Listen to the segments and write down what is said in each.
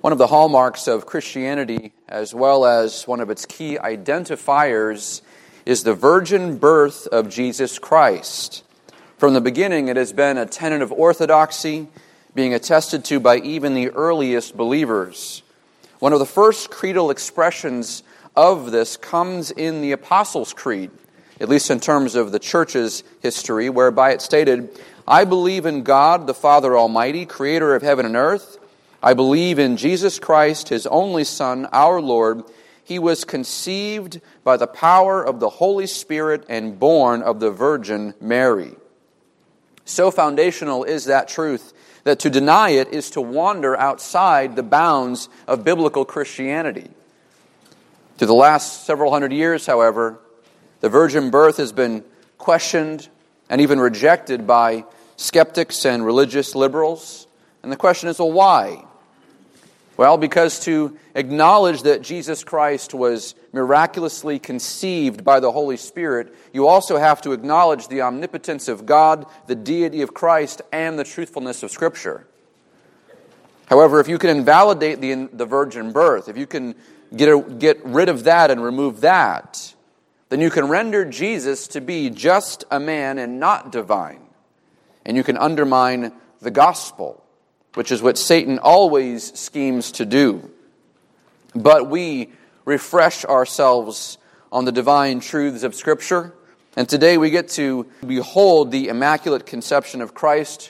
One of the hallmarks of Christianity, as well as one of its key identifiers, is the virgin birth of Jesus Christ. From the beginning, it has been a tenet of orthodoxy, being attested to by even the earliest believers. One of the first creedal expressions of this comes in the Apostles' Creed, at least in terms of the church's history, whereby it stated, "I believe in God, the Father Almighty, creator of heaven and earth. I believe in Jesus Christ, His only Son, our Lord. He was conceived by the power of the Holy Spirit and born of the Virgin Mary." So foundational is that truth that to deny it is to wander outside the bounds of biblical Christianity. Through the last several hundred years, however, the virgin birth has been questioned and even rejected by skeptics and religious liberals. And the question is, well, why? Well, because to acknowledge that Jesus Christ was miraculously conceived by the Holy Spirit, you also have to acknowledge the omnipotence of God, the deity of Christ, and the truthfulness of Scripture. However, if you can invalidate the virgin birth, if you can get rid of that and remove that, then you can render Jesus to be just a man and not divine. And you can undermine the gospel, which is what Satan always schemes to do. But we refresh ourselves on the divine truths of Scripture, and today we get to behold the Immaculate Conception of Christ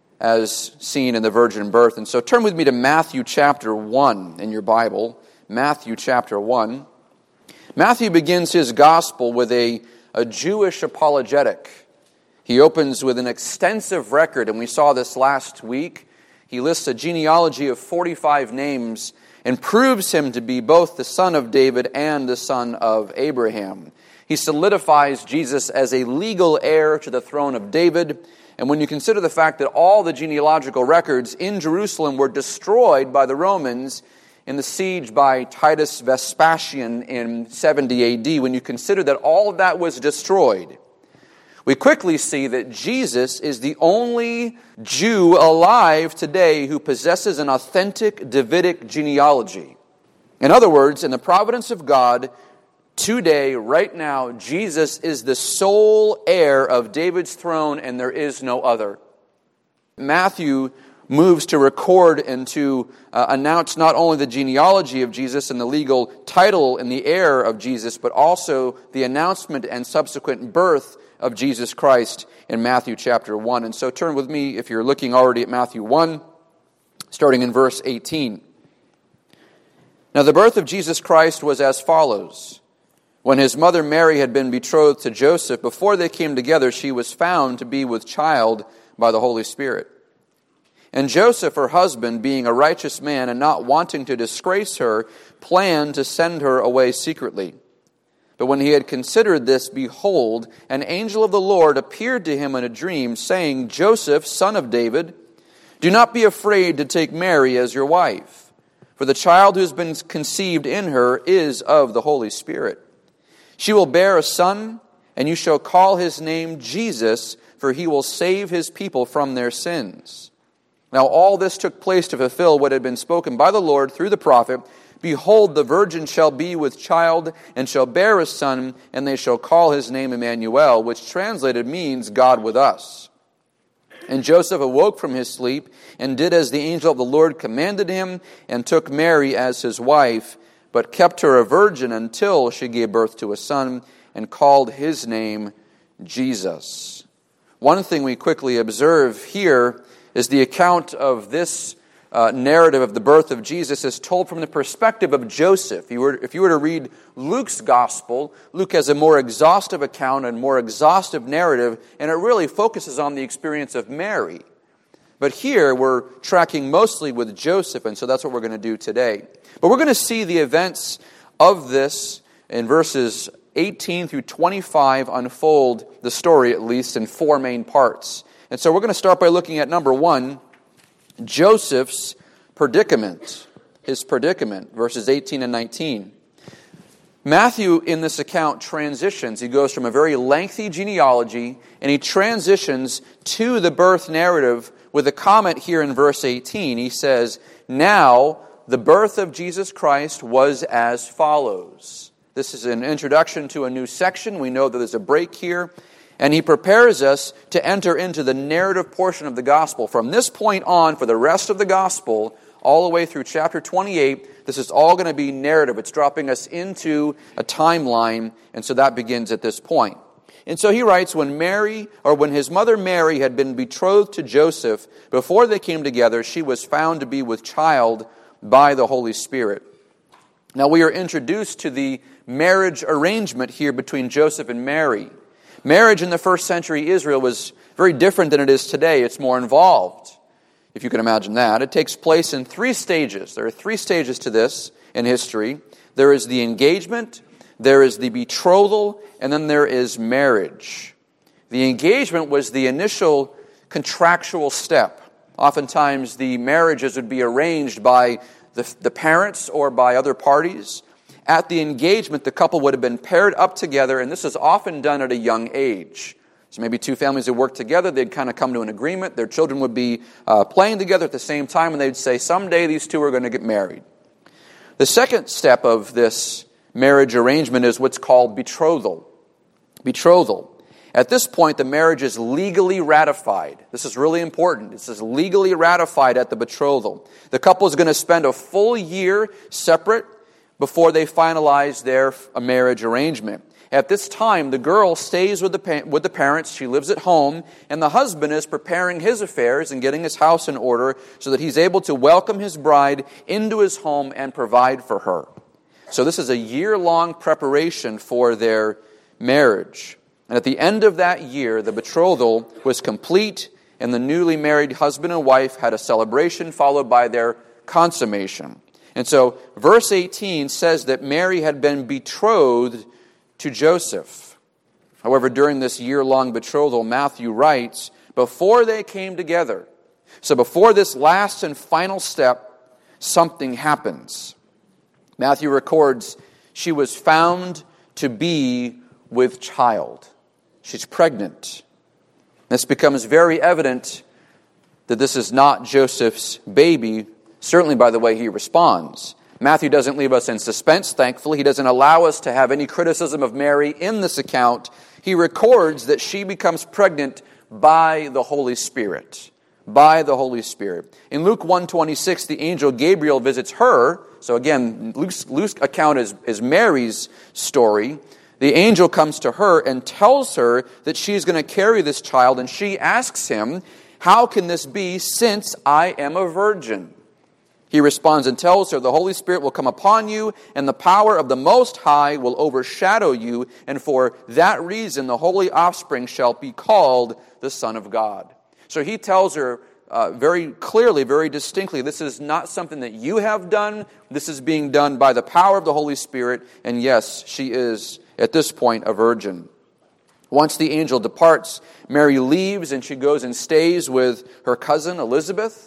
as seen in the virgin birth. And so turn with me to Matthew chapter 1 in your Bible. Matthew chapter 1. Matthew begins his gospel with a Jewish apologetic. He opens with an extensive record, and we saw this last week. He lists a genealogy of 45 names and proves him to be both the son of David and the son of Abraham. He solidifies Jesus as a legal heir to the throne of David. And when you consider the fact that all the genealogical records in Jerusalem were destroyed by the Romans in the siege by Titus Vespasian in 70 AD, when you consider that all of that was destroyed, we quickly see that Jesus is the only Jew alive today who possesses an authentic Davidic genealogy. In other words, in the providence of God, today, right now, Jesus is the sole heir of David's throne, and there is no other. Matthew moves to record and to announce not only the genealogy of Jesus and the legal title and the heir of Jesus, but also the announcement and subsequent birth of Jesus Christ in Matthew chapter 1. And so turn with me, if you're looking already at Matthew 1, starting in verse 18. Now the birth of Jesus Christ was as follows. When his mother Mary had been betrothed to Joseph, before they came together, she was found to be with child by the Holy Spirit. And Joseph, her husband, being a righteous man and not wanting to disgrace her, planned to send her away secretly. But when he had considered this, behold, an angel of the Lord appeared to him in a dream, saying, Joseph, son of David, do not be afraid to take Mary as your wife, for the child who has been conceived in her is of the Holy Spirit. She will bear a son, and you shall call his name Jesus, for he will save his people from their sins. Now all this took place to fulfill what had been spoken by the Lord through the prophet. Behold, the virgin shall be with child, and shall bear a son, and they shall call his name Emmanuel, which translated means God with us. And Joseph awoke from his sleep, and did as the angel of the Lord commanded him, and took Mary as his wife, but kept her a virgin until she gave birth to a son, and called his name Jesus. One thing we quickly observe here is the account of this narrative of the birth of Jesus is told from the perspective of Joseph. If you were to read Luke's gospel, Luke has a more exhaustive account and more exhaustive narrative, and it really focuses on the experience of Mary. But here we're tracking mostly with Joseph, and so that's what we're going to do today. But we're going to see the events of this in verses 18 through 25 unfold the story, at least, in four main parts. And so we're going to start by looking at number 1, Joseph's predicament, his predicament, verses 18 and 19. Matthew, in this account, transitions. He goes from a very lengthy genealogy, and he transitions to the birth narrative with a comment here in verse 18. He says, now the birth of Jesus Christ was as follows. This is an introduction to a new section. We know that there's a break here. And he prepares us to enter into the narrative portion of the gospel. From this point on, for the rest of the gospel, all the way through chapter 28, this is all going to be narrative. It's dropping us into a timeline, and so that begins at this point. And so he writes, when his mother Mary had been betrothed to Joseph, before they came together, she was found to be with child by the Holy Spirit. Now we are introduced to the marriage arrangement here between Joseph and Mary. Marriage in the first century Israel was very different than it is today. It's more involved, if you can imagine that. It takes place in 3 stages. There are 3 stages to this in history. There is the engagement, there is the betrothal, and then there is marriage. The engagement was the initial contractual step. Oftentimes the marriages would be arranged by the parents or by other parties. At the engagement, the couple would have been paired up together, and this is often done at a young age. So maybe 2 families would work together, they'd kind of come to an agreement, their children would be playing together at the same time, and they'd say, someday these 2 are going to get married. The second step of this marriage arrangement is what's called betrothal. Betrothal. At this point, the marriage is legally ratified. This is really important. This is legally ratified at the betrothal. The couple is going to spend a full year separate before they finalize their marriage arrangement. At this time, the girl stays with the parents. She lives at home, and the husband is preparing his affairs and getting his house in order so that he's able to welcome his bride into his home and provide for her. So this is a year-long preparation for their marriage. And at the end of that year, the betrothal was complete, and the newly married husband and wife had a celebration followed by their consummation. And so verse 18 says that Mary had been betrothed to Joseph. However, during this year-long betrothal, Matthew writes, before they came together, so before this last and final step, something happens. Matthew records, she was found to be with child. She's pregnant. This becomes very evident that this is not Joseph's baby, certainly by the way he responds. Matthew doesn't leave us in suspense, thankfully. He doesn't allow us to have any criticism of Mary in this account. He records that she becomes pregnant by the Holy Spirit. By the Holy Spirit. In Luke 1:26, the angel Gabriel visits her. So again, Luke's account is Mary's story. The angel comes to her and tells her that she's going to carry this child, and she asks him, how can this be since I am a virgin? He responds and tells her, the Holy Spirit will come upon you, and the power of the Most High will overshadow you, and for that reason the holy offspring shall be called the Son of God. So he tells her very clearly, very distinctly, this is not something that you have done. This is being done by the power of the Holy Spirit, and yes, she is, at this point, a virgin. Once the angel departs, Mary leaves, and she goes and stays with her cousin Elizabeth.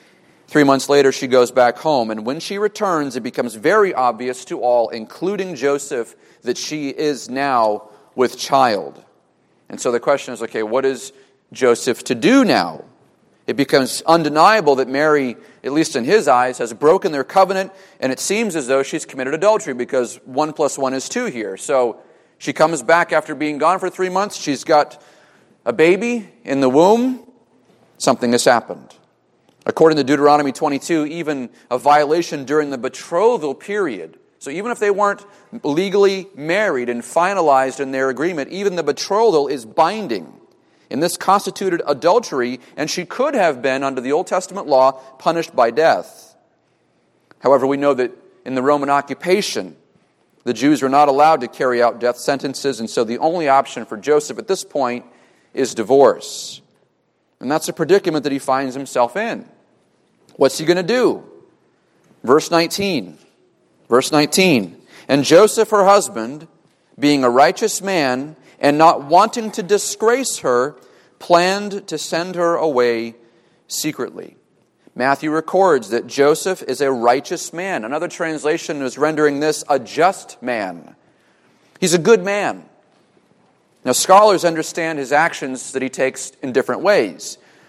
3 months later, she goes back home, and when she returns, it becomes very obvious to all, including Joseph, that she is now with child. And so the question is, okay, what is Joseph to do now? It becomes undeniable that Mary, at least in his eyes, has broken their covenant, and it seems as though she's committed adultery because 1 + 1 is 2 here. So she comes back after being gone for 3 months. She's got a baby in the womb. Something has happened. According to Deuteronomy 22, even a violation during the betrothal period. So even if they weren't legally married and finalized in their agreement, even the betrothal is binding. And this constituted adultery, and she could have been, under the Old Testament law, punished by death. However, we know that in the Roman occupation, the Jews were not allowed to carry out death sentences, and so the only option for Joseph at this point is divorce. And that's a predicament that he finds himself in. What's he going to do? Verse 19. Verse 19. And Joseph, her husband, being a righteous man and not wanting to disgrace her, planned to send her away secretly. Matthew records that Joseph is a righteous man. Another translation is rendering this a just man. He's a good man. Now, scholars understand his actions that he takes in different ways.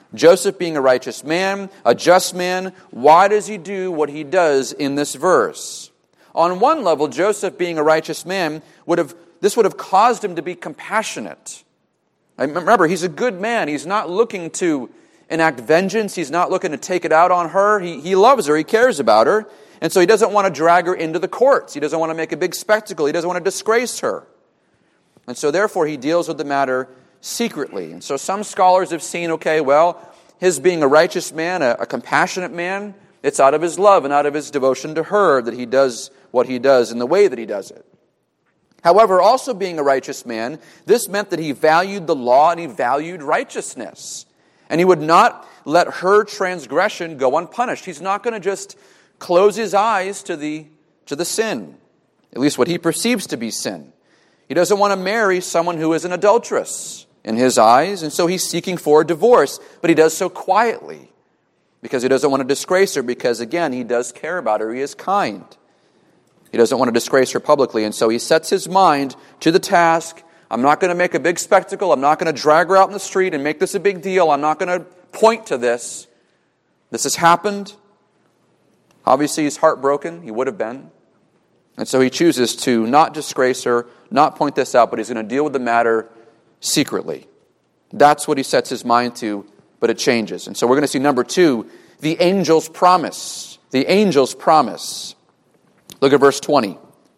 Joseph being a righteous man, a just man, why does he do what he does in this verse? On one level, Joseph being a righteous man, this would have caused him to be compassionate. Remember, he's a good man. He's not looking to enact vengeance. He's not looking to take it out on her. He loves her. He cares about her. And so he doesn't want to drag her into the courts. He doesn't want to make a big spectacle. He doesn't want to disgrace her. And so therefore he deals with the matter secretly. And so some scholars have seen, okay, well, his being a righteous man, a compassionate man, it's out of his love and out of his devotion to her that he does what he does in the way that he does it. However, also being a righteous man, this meant that he valued the law and he valued righteousness. And he would not let her transgression go unpunished. He's not going to just close his eyes to the sin, at least what he perceives to be sin. He doesn't want to marry someone who is an adulteress in his eyes, and so he's seeking for a divorce, but he does so quietly because he doesn't want to disgrace her because, again, he does care about her. He is kind. He doesn't want to disgrace her publicly, and so he sets his mind to the task. I'm not going to make a big spectacle. I'm not going to drag her out in the street and make this a big deal. I'm not going to point to this. This has happened. Obviously, he's heartbroken. He would have been. And so he chooses to not disgrace her, not point this out, but he's going to deal with the matter secretly. That's what he sets his mind to, but it changes. And so we're going to see number 2, the angel's promise. The angel's promise. Look at verse 20.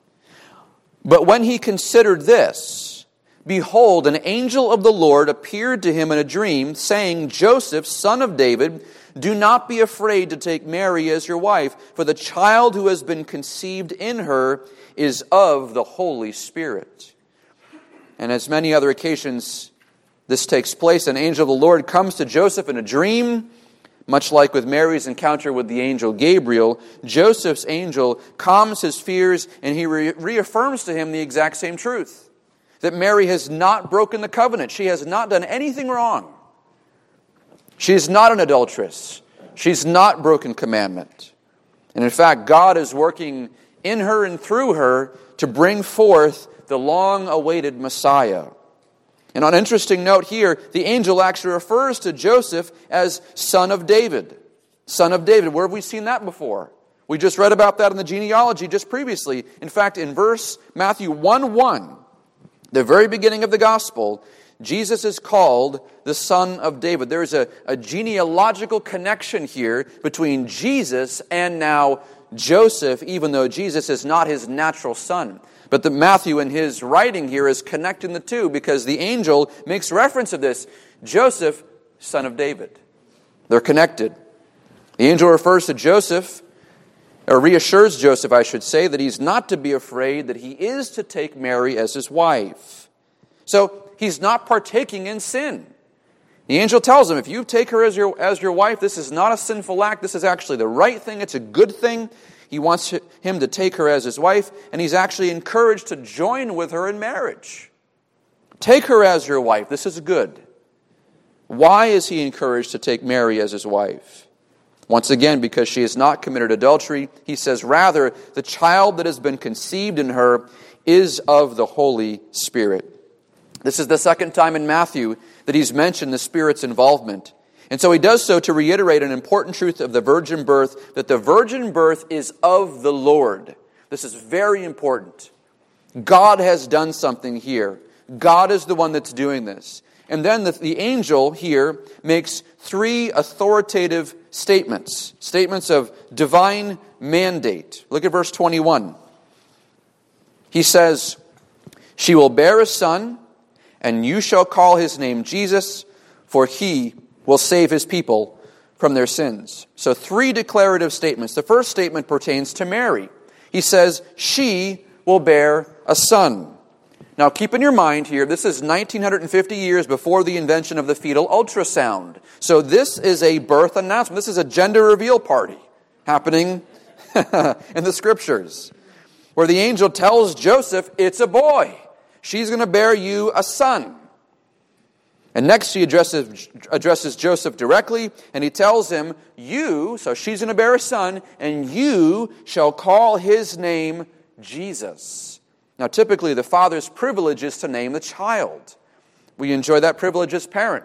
But when he considered this, behold, an angel of the Lord appeared to him in a dream, saying, Joseph, son of David, do not be afraid to take Mary as your wife, for the child who has been conceived in her is of the Holy Spirit. And as many other occasions this takes place, an angel of the Lord comes to Joseph in a dream, much like with Mary's encounter with the angel Gabriel. Joseph's angel calms his fears, and he reaffirms to him the exact same truth, that Mary has not broken the covenant. She has not done anything wrong. She is not an adulteress. She's not broken commandment. And in fact, God is working in her and through her to bring forth the long-awaited Messiah. And on an interesting note here, the angel actually refers to Joseph as son of David. Son of David. Where have we seen that before? We just read about that in the genealogy just previously. In fact, in Matthew 1:1, the very beginning of the gospel, Jesus is called the son of David. There is a genealogical connection here between Jesus and now Joseph, even though Jesus is not his natural son. But Matthew in his writing here is connecting the two because the angel makes reference to this. Joseph, son of David. They're connected. The angel refers to Joseph, or reassures Joseph, I should say, that he's not to be afraid, that he is to take Mary as his wife. So he's not partaking in sin. The angel tells him, if you take her as your wife, this is not a sinful act. This is actually the right thing. It's a good thing. He wants him to take her as his wife, and he's actually encouraged to join with her in marriage. Take her as your wife. This is good. Why is he encouraged to take Mary as his wife? Once again, because she has not committed adultery. He says, rather, the child that has been conceived in her is of the Holy Spirit. This is the second time in Matthew that he's mentioned the Spirit's involvement. And so he does so to reiterate an important truth of the virgin birth, that the virgin birth is of the Lord. This is very important. God has done something here. God is the one that's doing this. And then the angel here makes 3 authoritative statements. Statements of divine mandate. Look at verse 21. He says, she will bear a son, and you shall call his name Jesus, for he will save his people from their sins. So 3 declarative statements. The first statement pertains to Mary. He says, she will bear a son. Now keep in your mind here, this is 1950 years before the invention of the fetal ultrasound. So this is a birth announcement. This is a gender reveal party happening in the Scriptures, where the angel tells Joseph, it's a boy. She's going to bear you a son. And next she addresses Joseph directly, and he tells him, you, so she's going to bear a son, and you shall call his name Jesus. Now typically the father's privilege is to name the child. We enjoy that privilege as parents.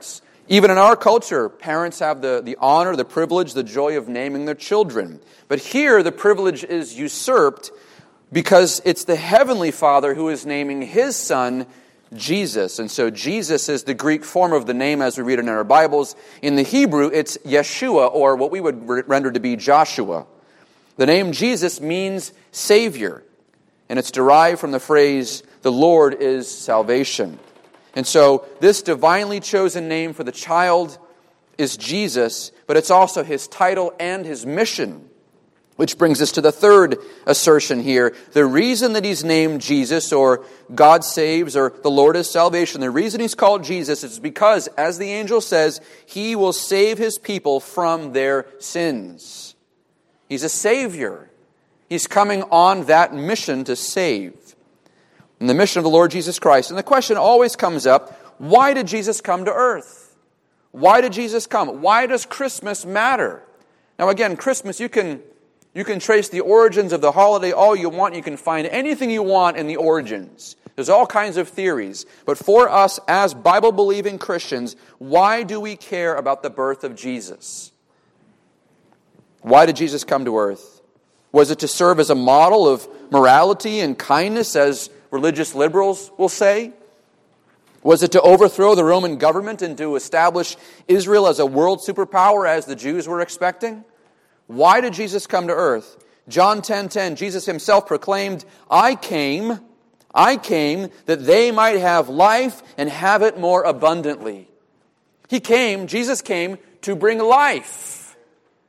Even in our culture, parents have the honor, the privilege, the joy of naming their children. But here, the privilege is usurped because it's the Heavenly Father who is naming His Son, Jesus. And so Jesus is the Greek form of the name as we read it in our Bibles. In the Hebrew, it's Yeshua, or what we would render to be Joshua. The name Jesus means Savior, and it's derived from the phrase, the Lord is salvation. And so this divinely chosen name for the child is Jesus, but it's also His title and His mission. Which brings us to the third assertion here. The reason that He's named Jesus, or God saves, or the Lord is salvation, the reason He's called Jesus is because, as the angel says, He will save His people from their sins. He's a Savior. He's coming on that mission to save. And the mission of the Lord Jesus Christ. And the question always comes up, why did Jesus come to earth? Why did Jesus come? Why does Christmas matter? Now again, Christmas, you can trace the origins of the holiday all you want. You can find anything you want in the origins. There's all kinds of theories. But for us as Bible-believing Christians, why do we care about the birth of Jesus? Why did Jesus come to earth? Was it to serve as a model of morality and kindness, as religious liberals will say? Was it to overthrow the Roman government and to establish Israel as a world superpower, as the Jews were expecting? Why did Jesus come to earth? John 10:10, Jesus Himself proclaimed, I came that they might have life and have it more abundantly. Jesus came to bring life.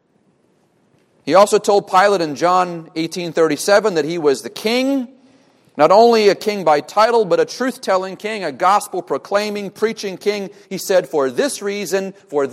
He also told Pilate in John 18:37 that He was the king, not only a king by title, but a truth-telling king, a gospel-proclaiming, preaching king. He said, for this reason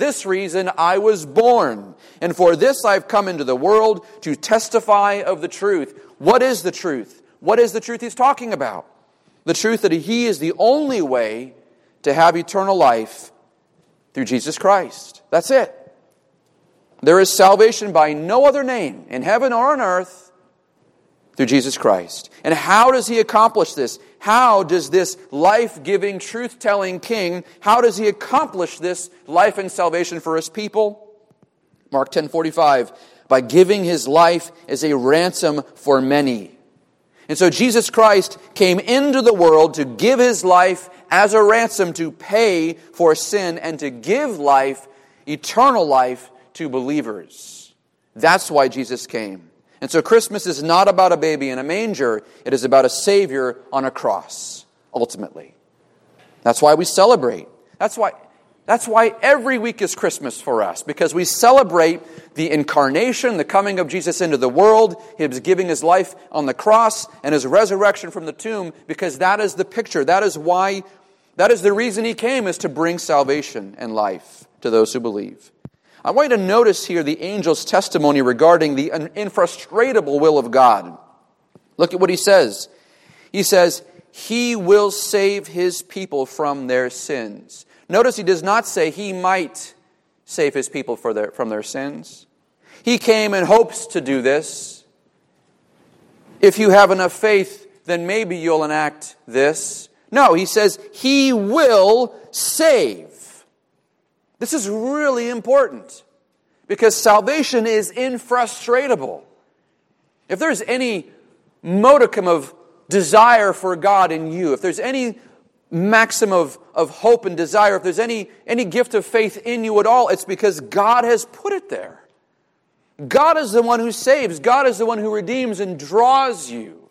I was born. And for this I've come into the world to testify of the truth. What is the truth? What is the truth He's talking about? The truth that He is the only way to have eternal life through Jesus Christ. That's it. There is salvation by no other name in heaven or on earth through Jesus Christ. And how does He accomplish this? How does this life-giving, truth-telling King, how does He accomplish this life and salvation for His people? Mark 10:45, by giving His life as a ransom for many. And so Jesus Christ came into the world to give His life as a ransom to pay for sin and to give life, eternal life, to believers. That's why Jesus came. And so Christmas is not about a baby in a manger. It is about a Savior on a cross, ultimately. That's why we celebrate. That's why every week is Christmas for us, because we celebrate the incarnation, the coming of Jesus into the world, His giving His life on the cross, and His resurrection from the tomb, because that is the picture. That is the reason He came, is to bring salvation and life to those who believe. I want you to notice here the angel's testimony regarding the infrustrable will of God. Look at what he says. He says, He will save His people from their sins. Notice He does not say He might save His people from their sins. He came in hopes to do this. If you have enough faith, then maybe you'll enact this. No, He says He will save. This is really important, because salvation is infrustrable. If there's any modicum of desire for God in you, if there's any maxim of hope and desire, if there's any gift of faith in you at all, it's because God has put it there. God is the one who saves. God is the one who redeems and draws you.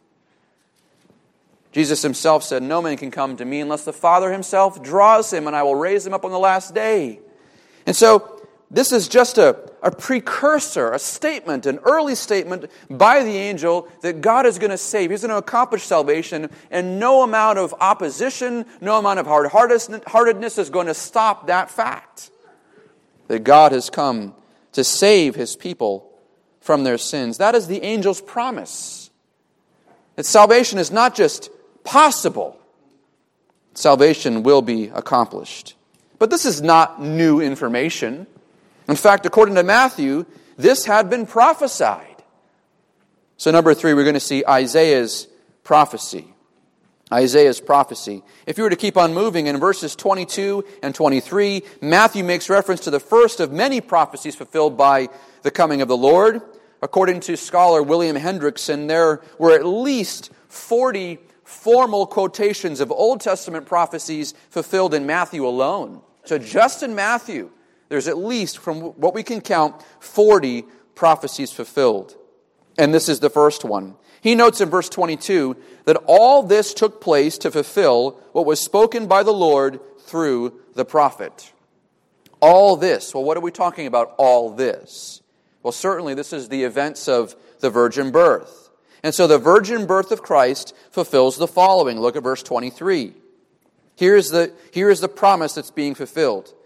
Jesus Himself said, no man can come to me unless the Father Himself draws him, and I will raise him up on the last day. And so, this is just a precursor, a statement, an early statement by the angel that God is going to save. He's going to accomplish salvation, and no amount of opposition, no amount of hard-heartedness is going to stop that fact. That God has come to save His people from their sins. That is the angel's promise. That salvation is not just possible. Salvation will be accomplished. But this is not new information. In fact, according to Matthew, this had been prophesied. So number 3, we're going to see Isaiah's prophecy. Isaiah's prophecy. If you were to keep on moving in verses 22 and 23, Matthew makes reference to the first of many prophecies fulfilled by the coming of the Lord. According to scholar William Hendrickson, there were at least 40 formal quotations of Old Testament prophecies fulfilled in Matthew alone. So just in Matthew, there's at least, from what we can count, 40 prophecies fulfilled. And this is the first one. He notes in verse 22 that all this took place to fulfill what was spoken by the Lord through the prophet. All this. Well, what are we talking about, all this? Well, certainly this is the events of the virgin birth. And so the virgin birth of Christ fulfills the following. Look at verse 23. Here is the promise that's being fulfilled.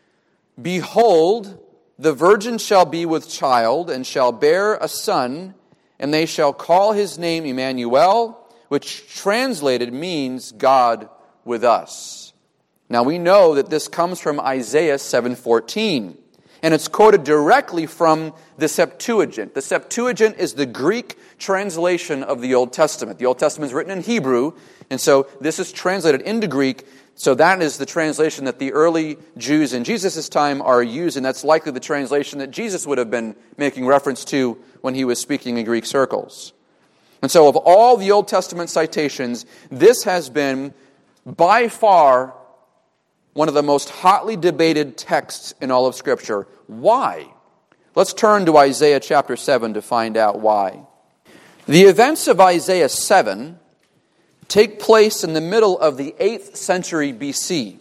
Behold, the virgin shall be with child, and shall bear a son, and they shall call his name Emmanuel, which translated means God with us. Now we know that this comes from Isaiah 7:14, and it's quoted directly from the Septuagint. The Septuagint is the Greek translation of the Old Testament. The Old Testament is written in Hebrew, and so this is translated into Greek. So that is the translation that the early Jews in Jesus' time are using. That's likely the translation that Jesus would have been making reference to when he was speaking in Greek circles. And so of all the Old Testament citations, this has been by far one of the most hotly debated texts in all of Scripture. Why? Let's turn to Isaiah chapter 7 to find out why. The events of Isaiah 7 take place in the middle of the 8th century BC.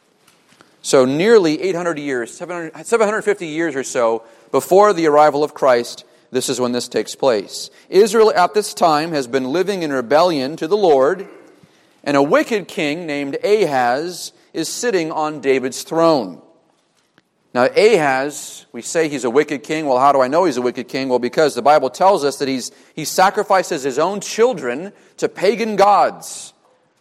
So nearly 800 years, 750 years or so before the arrival of Christ, this is when this takes place. Israel at this time has been living in rebellion to the Lord, and a wicked king named Ahaz is sitting on David's throne. Now Ahaz, we say he's a wicked king. Well, how do I know he's a wicked king? Well, because the Bible tells us that he sacrifices his own children to pagan gods.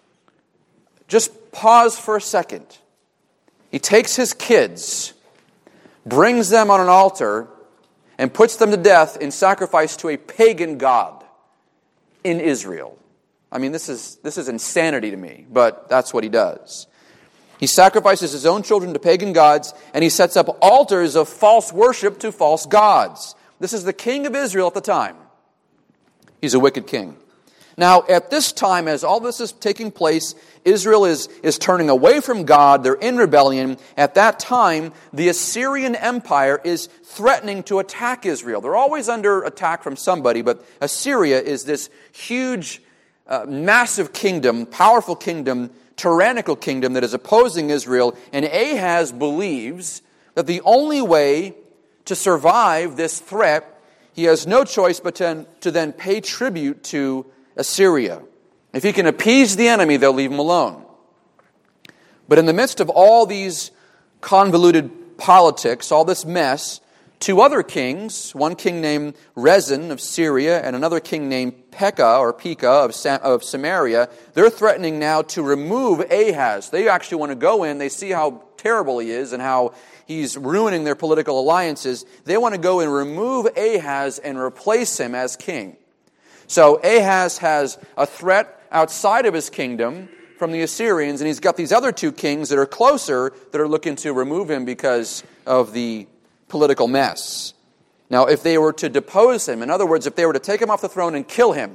Just pause for a second. He takes his kids, brings them on an altar, and puts them to death in sacrifice to a pagan god in Israel. I mean, this is insanity to me, but that's what he does. He sacrifices his own children to pagan gods, and he sets up altars of false worship to false gods. This is the king of Israel at the time. He's a wicked king. Now, at this time, as all this is taking place, Israel is turning away from God. They're in rebellion. At that time, the Assyrian Empire is threatening to attack Israel. They're always under attack from somebody, but Assyria is this huge, massive kingdom, powerful kingdom, tyrannical kingdom that is opposing Israel, and Ahaz believes that the only way to survive this threat, he has no choice but to then pay tribute to Assyria. If he can appease the enemy, they'll leave him alone. But in the midst of all these convoluted politics, all this mess, two other kings, one king named Rezin of Syria and another king named Pekah of Samaria, they're threatening now to remove Ahaz. They actually want to go in. They see how terrible he is and how he's ruining their political alliances. They want to go and remove Ahaz and replace him as king. So Ahaz has a threat outside of his kingdom from the Assyrians, and he's got these other two kings that are closer that are looking to remove him because of the political mess. Now, if they were to depose him, in other words, if they were to take him off the throne and kill him,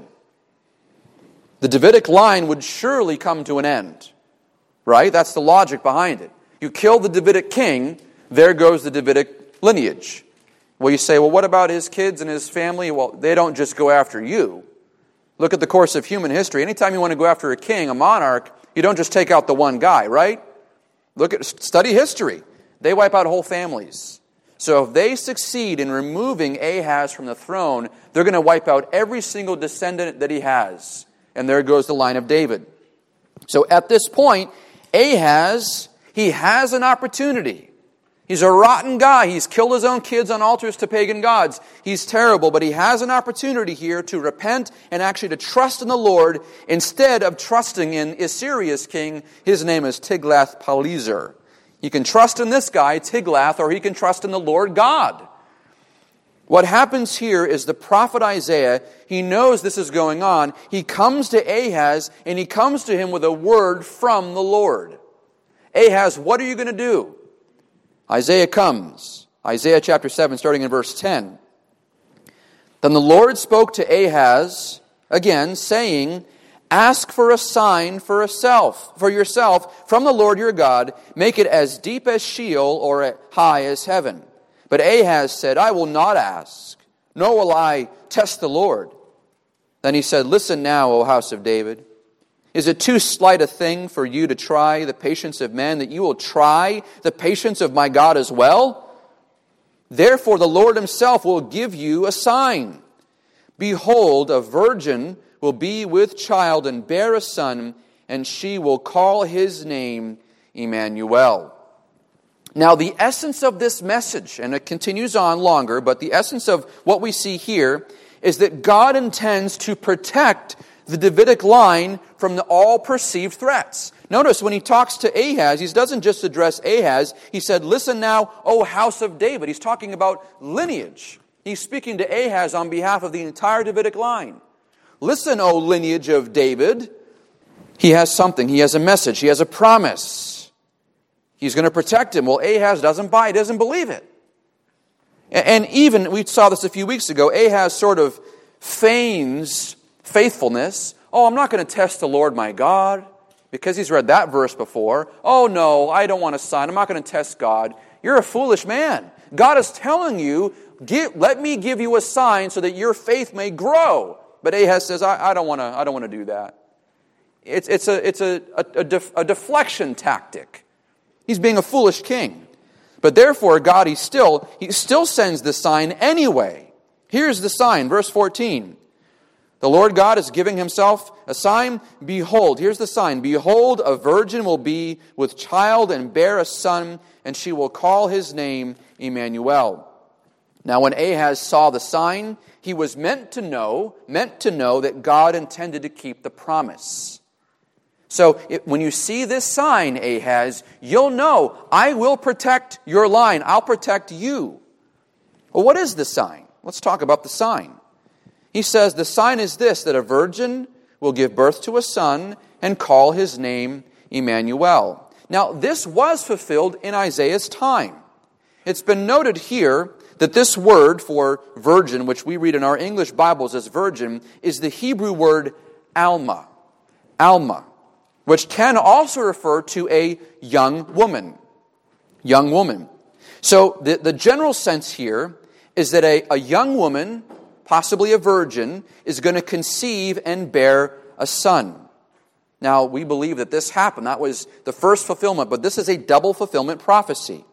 the Davidic line would surely come to an end. Right? That's the logic behind it. You kill the Davidic king, there goes the Davidic lineage. Well, you say, well, what about his kids and his family? Well, they don't just go after you. Look at the course of human history. Anytime you want to go after a king, a monarch, you don't just take out the one guy, right? Study history. They wipe out whole families. So if they succeed in removing Ahaz from the throne, they're going to wipe out every single descendant that he has. And there goes the line of David. So at this point, Ahaz, he has an opportunity. He's a rotten guy. He's killed his own kids on altars to pagan gods. He's terrible, but he has an opportunity here to repent and actually to trust in the Lord instead of trusting in Assyria's king. His name is Tiglath-Pileser. He can trust in this guy, Tiglath, or he can trust in the Lord God. What happens here is the prophet Isaiah, he knows this is going on. He comes to Ahaz, and he comes to him with a word from the Lord. Ahaz, what are you going to do? Isaiah comes. Isaiah chapter 7, starting in verse 10. Then the Lord spoke to Ahaz again, saying, ask for a sign for yourself from the Lord your God. Make it as deep as Sheol or as high as heaven. But Ahaz said, I will not ask, nor will I test the Lord. Then he said, listen now, O house of David. Is it too slight a thing for you to try the patience of men, that you will try the patience of my God as well? Therefore the Lord himself will give you a sign. Behold, a virgin will be with child and bear a son, and she will call his name Emmanuel. Now, the essence of this message, and it continues on longer, but the essence of what we see here is that God intends to protect the Davidic line from all perceived threats. Notice when he talks to Ahaz, he doesn't just address Ahaz. He said, listen now, O house of David. He's talking about lineage. He's speaking to Ahaz on behalf of the entire Davidic line. Listen, O lineage of David. He has something. He has a message. He has a promise. He's going to protect him. Well, Ahaz doesn't buy it, doesn't believe it. And even, we saw this a few weeks ago, Ahaz sort of feigns faithfulness. Oh, I'm not going to test the Lord my God, because he's read that verse before. Oh, no, I don't want a sign. I'm not going to test God. You're a foolish man. God is telling you, let me give you a sign so that your faith may grow. But Ahaz says, I don't want to do that. It's a deflection tactic. He's being a foolish king. But therefore, God, he still sends the sign anyway. Here's the sign, verse 14. The Lord God is giving himself a sign. Behold, here's the sign. Behold, a virgin will be with child and bear a son, and she will call his name Emmanuel. Now, when Ahaz saw the sign, he was meant to know that God intended to keep the promise. So when you see this sign, Ahaz, you'll know, I will protect your line. I'll protect you. Well, what is the sign? Let's talk about the sign. He says, the sign is this, that a virgin will give birth to a son and call his name Emmanuel. Now, this was fulfilled in Isaiah's time. It's been noted here that this word for virgin, which we read in our English Bibles as virgin, is the Hebrew word alma. Alma. Which can also refer to a young woman. Young woman. So the general sense here is that a young woman, possibly a virgin, is going to conceive and bear a son. Now, we believe that this happened. That was the first fulfillment, but this is a double fulfillment prophecy.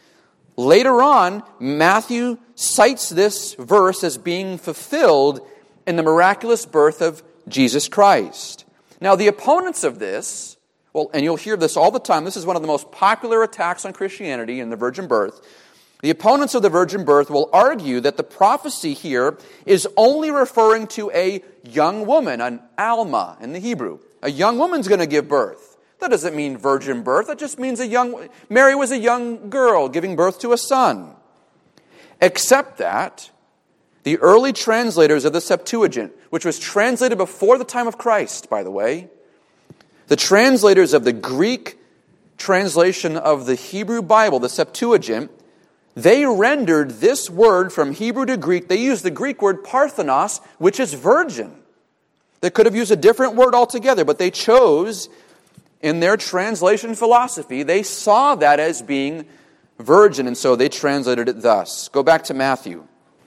Later on, Matthew cites this verse as being fulfilled in the miraculous birth of Jesus Christ. Now, the opponents of this, well, and you'll hear this all the time, this is one of the most popular attacks on Christianity in the virgin birth. The opponents of the virgin birth will argue that the prophecy here is only referring to a young woman, an alma in the Hebrew. A young woman's going to give birth. That doesn't mean virgin birth. That just means Mary was a young girl giving birth to a son. Except that the early translators of the Septuagint, which was translated before the time of Christ, by the way, the translators of the Greek translation of the Hebrew Bible, the Septuagint, they rendered this word from Hebrew to Greek, they used the Greek word parthenos, which is virgin. They could have used a different word altogether, but they chose, in their translation philosophy, they saw that as being virgin, and so they translated it thus. Go back to Matthew.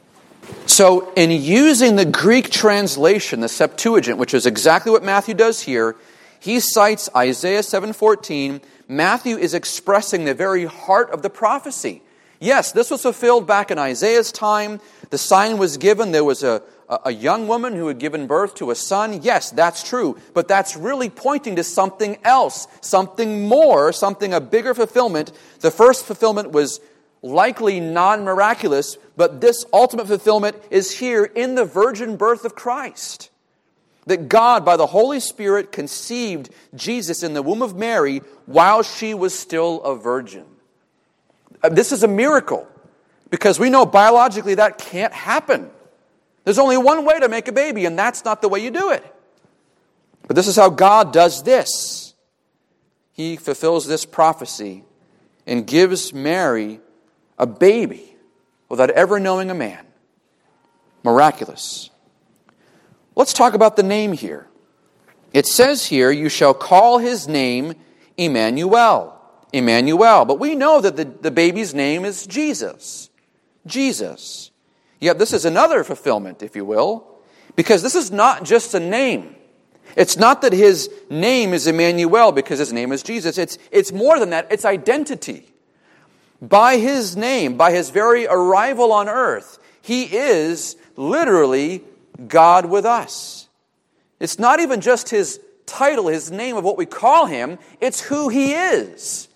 So, in using the Greek translation, the Septuagint, which is exactly what Matthew does here, he cites Isaiah 7:14. Matthew is expressing the very heart of the prophecy. Yes, this was fulfilled back in Isaiah's time. The sign was given. There was a young woman who had given birth to a son. Yes, that's true. But that's really pointing to something else, something more, a bigger fulfillment. The first fulfillment was likely non-miraculous, but this ultimate fulfillment is here in the virgin birth of Christ. That God, by the Holy Spirit, conceived Jesus in the womb of Mary while she was still a virgin. This is a miracle, Because we know biologically that can't happen. There's only one way to make a baby, and that's not the way you do it. But this is how God does this. He fulfills this prophecy and gives Mary a baby without ever knowing a man. Miraculous. Let's talk about the name here. It says here, you shall call his name Emmanuel. Emmanuel. But we know that the baby's name is Jesus. Jesus. Yet this is another fulfillment, if you will, because this is not just a name. It's not that his name is Emmanuel because his name is Jesus. It's more than that. It's identity. By his name, by his very arrival on earth, he is literally God with us. It's not even just his title, his name of what we call him. It's who he is.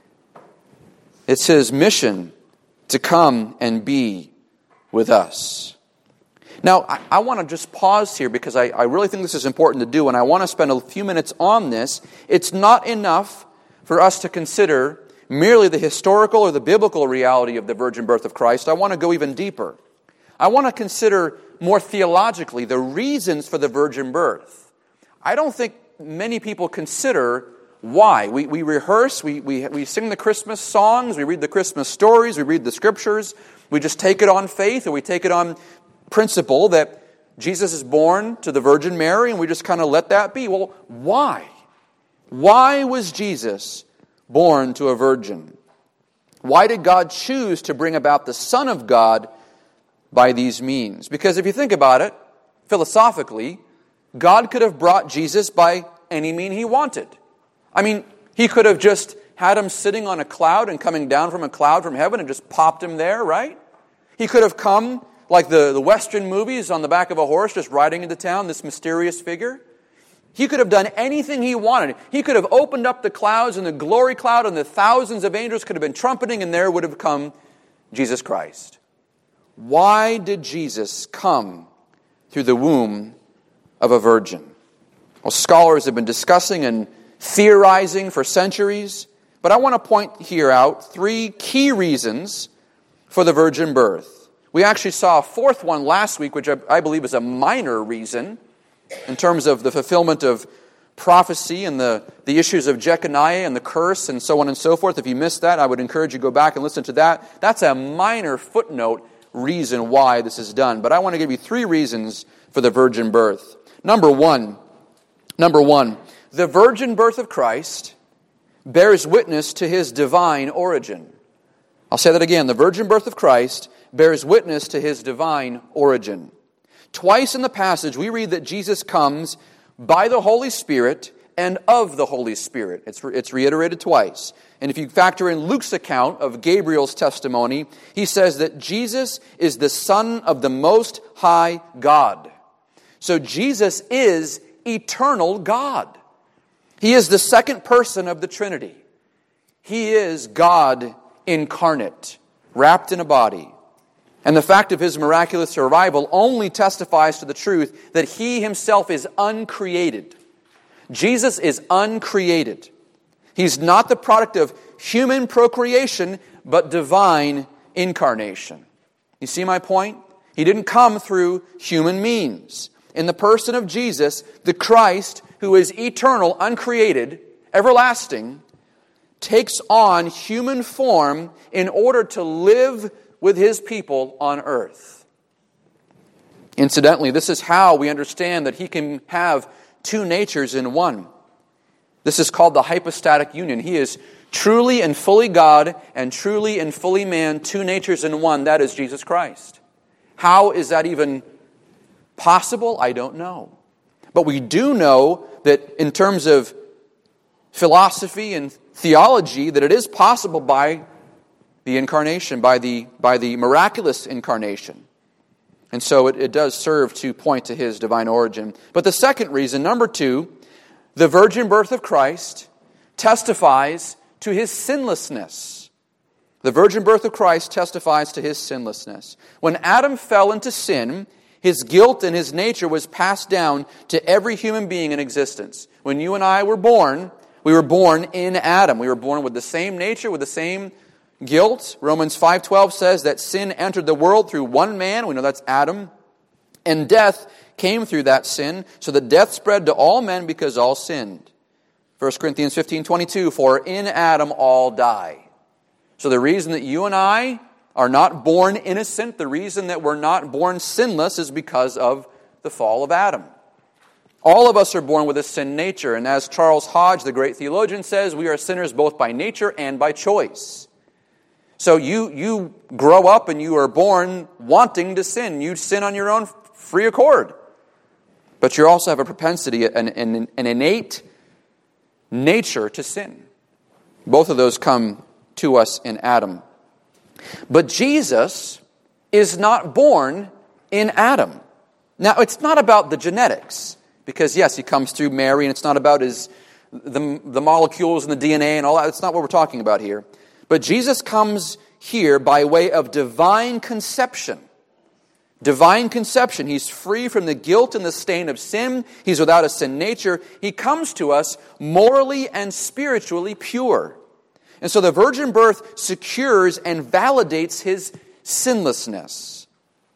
It's his mission to come and be with us. Now, I want to just pause here because I really think this is important to do, and I want to spend a few minutes on this. It's not enough for us to consider merely the historical or the biblical reality of the virgin birth of Christ. I want to go even deeper. I want to consider more theologically the reasons for the virgin birth. I don't think many people consider why. We rehearse, we sing the Christmas songs, we read the Christmas stories, we read the scriptures, we just take it on faith, or we take it on principle that Jesus is born to the Virgin Mary, and we just kind of let that be. Well, why? Why was Jesus born to a virgin? Why did God choose to bring about the Son of God by these means? Because if you think about it, philosophically, God could have brought Jesus by any mean he wanted. I mean, he could have just had him sitting on a cloud and coming down from a cloud from heaven and just popped him there, right? He could have come like the Western movies on the back of a horse, just riding into town, this mysterious figure. He could have done anything he wanted. He could have opened up the clouds and the glory cloud, and the thousands of angels could have been trumpeting, and there would have come Jesus Christ. Why did Jesus come through the womb of a virgin? Well, scholars have been discussing and theorizing for centuries, but I want to point here out three key reasons for the virgin birth. We actually saw a fourth one last week, which I believe is a minor reason in terms of the fulfillment of prophecy and the issues of Jeconiah and the curse and so on and so forth. If you missed that, I would encourage you to go back and listen to that. That's a minor footnote reason why this is done. But I want to give you three reasons for the virgin birth. Number one, the virgin birth of Christ bears witness to his divine origin. I'll say that again. The virgin birth of Christ bears witness to his divine origin. Twice in the passage, we read that Jesus comes by the Holy Spirit and of the Holy Spirit. It's reiterated twice. And if you factor in Luke's account of Gabriel's testimony, he says that Jesus is the Son of the Most High God. So Jesus is eternal God. He is the second person of the Trinity. He is God incarnate, wrapped in a body. And the fact of his miraculous arrival only testifies to the truth that he himself is uncreated. Jesus is uncreated. He's not the product of human procreation, but divine incarnation. You see my point? He didn't come through human means. In the person of Jesus, the Christ, who is eternal, uncreated, everlasting, takes on human form in order to live with his people on earth. Incidentally, this is how we understand that he can have two natures in one. This is called the hypostatic union. He is truly and fully God and truly and fully man, two natures in one. That is Jesus Christ. How is that even possible? I don't know. But we do know that in terms of philosophy and theology, that it is possible by the incarnation, by the miraculous incarnation. And so it does serve to point to his divine origin. But the second reason, number two, the virgin birth of Christ testifies to his sinlessness. The virgin birth of Christ testifies to his sinlessness. When Adam fell into sin, his guilt and his nature was passed down to every human being in existence. When you and I were born, we were born in Adam. We were born with the same nature, with the same guilt. Romans 5:12 says that sin entered the world through one man. We know that's Adam. And death came through that sin, so that death spread to all men because all sinned. 1 Corinthians 15:22, for in Adam all die. So the reason that you and I are not born innocent, the reason that we're not born sinless is because of the fall of Adam. All of us are born with a sin nature, and as Charles Hodge, the great theologian, says, we are sinners both by nature and by choice. So you grow up and you are born wanting to sin. You sin on your own free accord. But you also have a propensity, an innate nature to sin. Both of those come to us in Adam. But Jesus is not born in Adam. Now, it's not about the genetics, because yes, he comes through Mary, and it's not about the molecules and the DNA and all that. That's not what we're talking about here. But Jesus comes here by way of divine conception. Divine conception. He's free from the guilt and the stain of sin. He's without a sin nature. He comes to us morally and spiritually pure. And so the virgin birth secures and validates his sinlessness.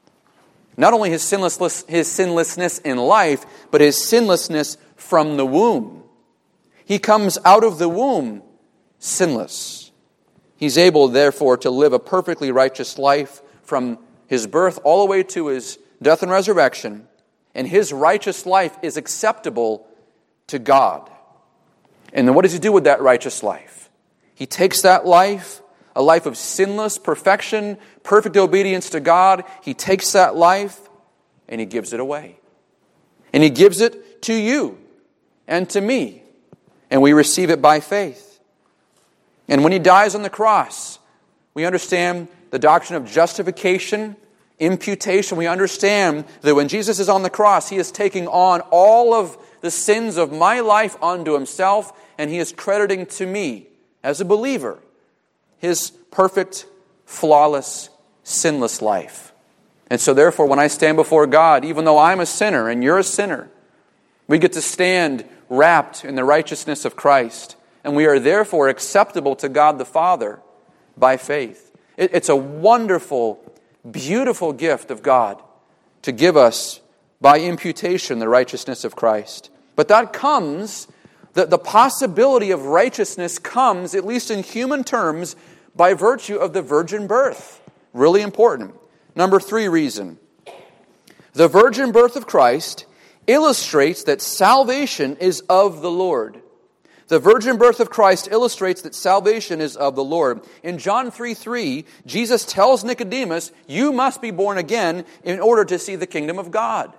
Not only his sinlessness in life, but his sinlessness from the womb. He comes out of the womb sinless. He's able, therefore, to live a perfectly righteous life from his birth all the way to his death and resurrection. And his righteous life is acceptable to God. And then what does he do with that righteous life? He takes that life, a life of sinless perfection, perfect obedience to God. He takes that life and he gives it away. And he gives it to you and to me. And we receive it by faith. And when he dies on the cross, we understand the doctrine of justification, imputation. We understand that when Jesus is on the cross, he is taking on all of the sins of my life onto himself, and he is crediting to me, as a believer, his perfect, flawless, sinless life. And so therefore, when I stand before God, even though I'm a sinner and you're a sinner, we get to stand wrapped in the righteousness of Christ. And we are therefore acceptable to God the Father by faith. It's a wonderful, beautiful gift of God to give us by imputation the righteousness of Christ. But that comes, the possibility of righteousness comes, at least in human terms, by virtue of the virgin birth. Really important. Number 3 reason. The virgin birth of Christ illustrates that salvation is of the Lord. The virgin birth of Christ illustrates that salvation is of the Lord. In John 3:3, Jesus tells Nicodemus, you must be born again in order to see the kingdom of God.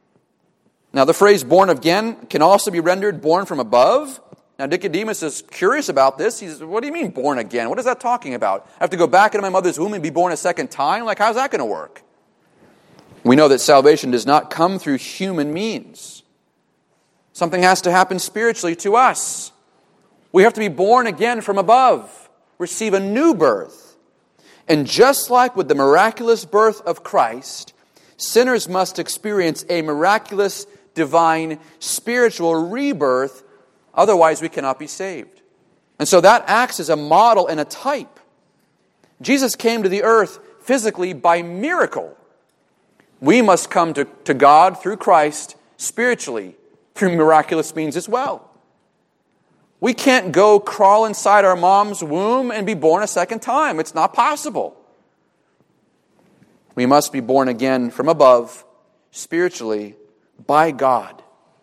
Now, the phrase born again can also be rendered born from above. Now, Nicodemus is curious about this. He says, what do you mean born again? What is that talking about? I have to go back into my mother's womb and be born a second time? Like, how's that going to work? We know that salvation does not come through human means. Something has to happen spiritually to us. We have to be born again from above, receive a new birth. And just like with the miraculous birth of Christ, sinners must experience a miraculous, divine, spiritual rebirth. Otherwise, we cannot be saved. And so that acts as a model and a type. Jesus came to the earth physically by miracle. We must come to God through Christ spiritually through miraculous means as well. We can't go crawl inside our mom's womb and be born a second time. It's not possible. We must be born again from above, spiritually, by God.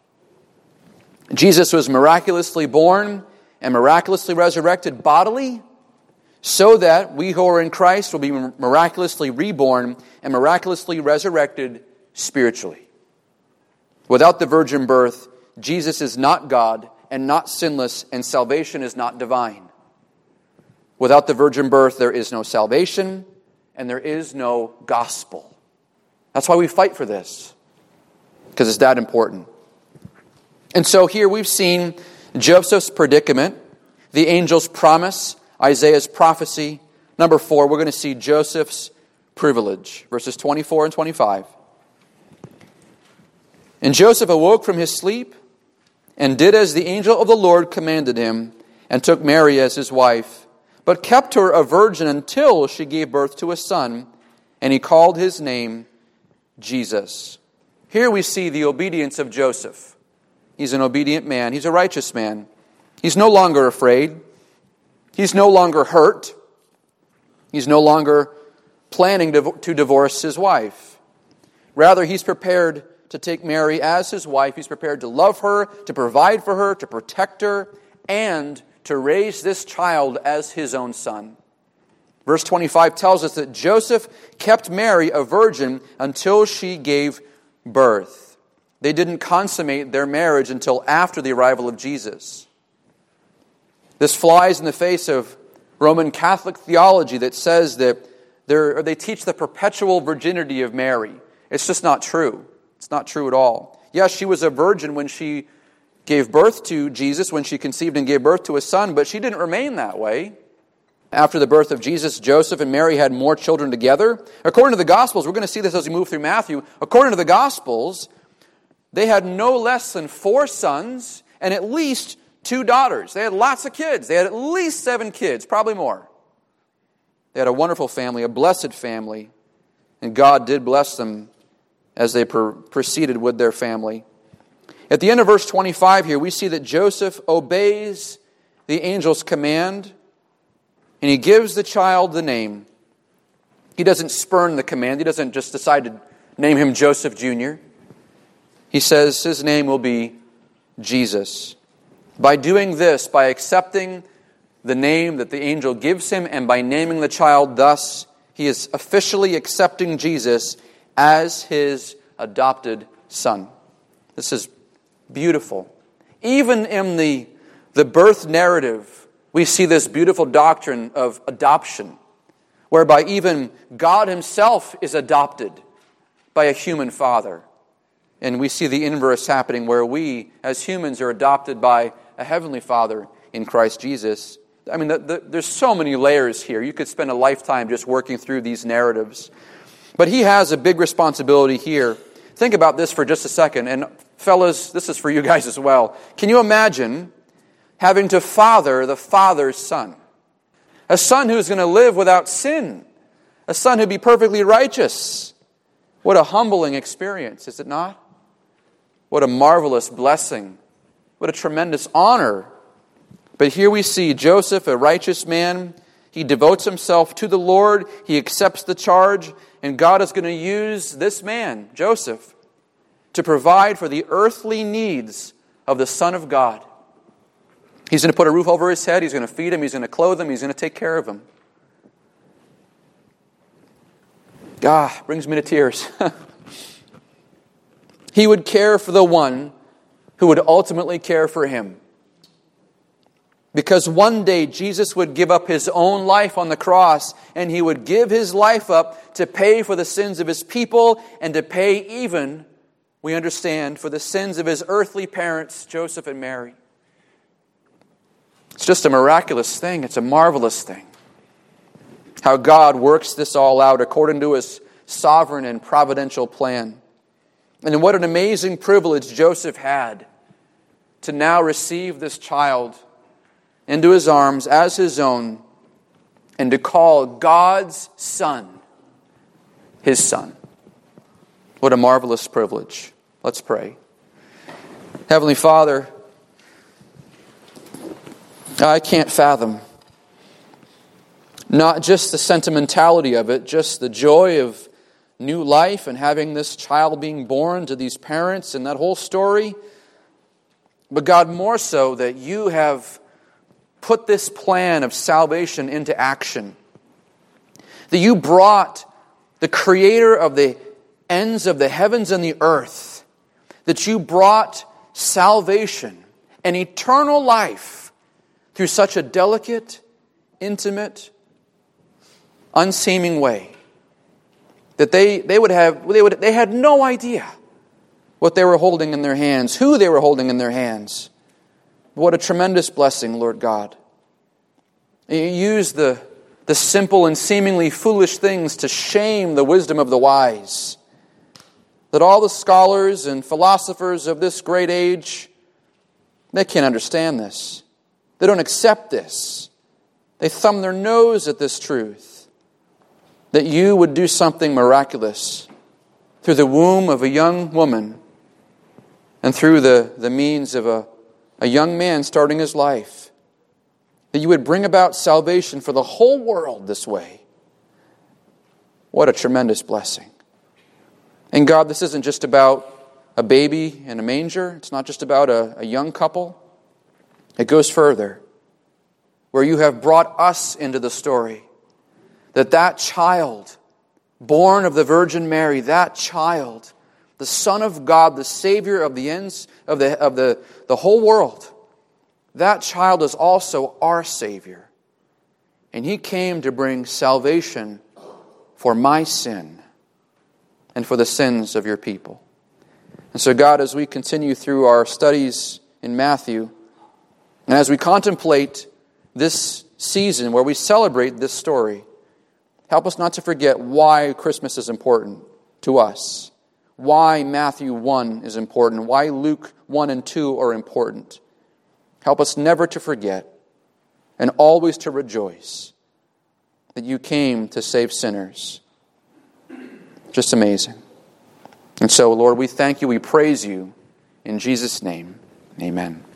Jesus was miraculously born and miraculously resurrected bodily, so that we who are in Christ will be miraculously reborn and miraculously resurrected spiritually. Without the virgin birth, Jesus is not God and not sinless, and salvation is not divine. Without the virgin birth, there is no salvation, and there is no gospel. That's why we fight for this, because it's that important. And so here we've seen Joseph's predicament, the angel's promise, Isaiah's prophecy. Number 4, we're going to see Joseph's privilege, verses 24 and 25. And Joseph awoke from his sleep and did as the angel of the Lord commanded him, and took Mary as his wife, but kept her a virgin until she gave birth to a son, and he called his name Jesus. Here we see the obedience of Joseph. He's an obedient man. He's a righteous man. He's no longer afraid. He's no longer hurt. He's no longer planning to divorce his wife. Rather, he's prepared to take Mary as his wife. He's prepared to love her, to provide for her, to protect her, and to raise this child as his own son. Verse 25 tells us that Joseph kept Mary a virgin until she gave birth. They didn't consummate their marriage until after the arrival of Jesus. This flies in the face of Roman Catholic theology that says that they teach the perpetual virginity of Mary. It's just not true. It's not true at all. Yes, she was a virgin when she gave birth to Jesus, when she conceived and gave birth to a son, but she didn't remain that way. After the birth of Jesus, Joseph and Mary had more children together. According to the Gospels, we're going to see this as we move through Matthew. According to the Gospels, they had no less than 4 sons and at least 2 daughters. They had lots of kids. They had at least 7 kids, probably more. They had a wonderful family, a blessed family, and God did bless them as they proceeded with their family. At the end of verse 25 here, we see that Joseph obeys the angel's command, and he gives the child the name. He doesn't spurn the command. He doesn't just decide to name him Joseph Jr. He says his name will be Jesus. By doing this, by accepting the name that the angel gives him, and by naming the child thus, he is officially accepting Jesus as his adopted son. This is beautiful. Even in the birth narrative, we see this beautiful doctrine of adoption, whereby even God himself is adopted by a human father. And we see the inverse happening, where we, as humans, are adopted by a heavenly Father in Christ Jesus. I mean, there's so many layers here. You could spend a lifetime just working through these narratives. But he has a big responsibility here. Think about this for just a second. And fellas, this is for you guys as well. Can you imagine having to father the Father's son? A son who's going to live without sin. A son who'd be perfectly righteous. What a humbling experience, is it not? What a marvelous blessing. What a tremendous honor. But here we see Joseph, a righteous man. He devotes himself to the Lord. He accepts the charge. And God is going to use this man, Joseph, to provide for the earthly needs of the Son of God. He's going to put a roof over his head. He's going to feed him. He's going to clothe him. He's going to take care of him. Brings me to tears. He would care for the one who would ultimately care for him. Because one day Jesus would give up his own life on the cross, and he would give his life up to pay for the sins of his people, and to pay even, we understand, for the sins of his earthly parents, Joseph and Mary. It's just a miraculous thing. It's a marvelous thing. How God works this all out according to his sovereign and providential plan. And what an amazing privilege Joseph had to now receive this child into his arms as his own, and to call God's Son his son. What a marvelous privilege. Let's pray. Heavenly Father, I can't fathom not just the sentimentality of it, just the joy of new life and having this child being born to these parents and that whole story, but God, more so that you have put this plan of salvation into action. That you brought the creator of the ends of the heavens and the earth. That you brought salvation and eternal life through such a delicate, intimate, unseeming way. That they had no idea what they were holding in their hands, who they were holding in their hands. What a tremendous blessing, Lord God. You use the simple and seemingly foolish things to shame the wisdom of the wise. That all the scholars and philosophers of this great age, they can't understand this. They don't accept this. They thumb their nose at this truth, that you would do something miraculous through the womb of a young woman and through the means of a young man starting his life, that you would bring about salvation for the whole world this way. What a tremendous blessing. And God, this isn't just about a baby in a manger. It's not just about a young couple. It goes further, where you have brought us into the story. That child, born of the Virgin Mary, that child, the Son of God, the Savior of the ends of the whole world, that child is also our Savior. And He came to bring salvation for my sin and for the sins of your people. And so, God, as we continue through our studies in Matthew, and as we contemplate this season where we celebrate this story, help us not to forget why Christmas is important to us, why Matthew 1 is important, why Luke 1 and 2 are important. Help us never to forget and always to rejoice that you came to save sinners. Just amazing. And so, Lord, we thank you, we praise you. In Jesus' name, amen.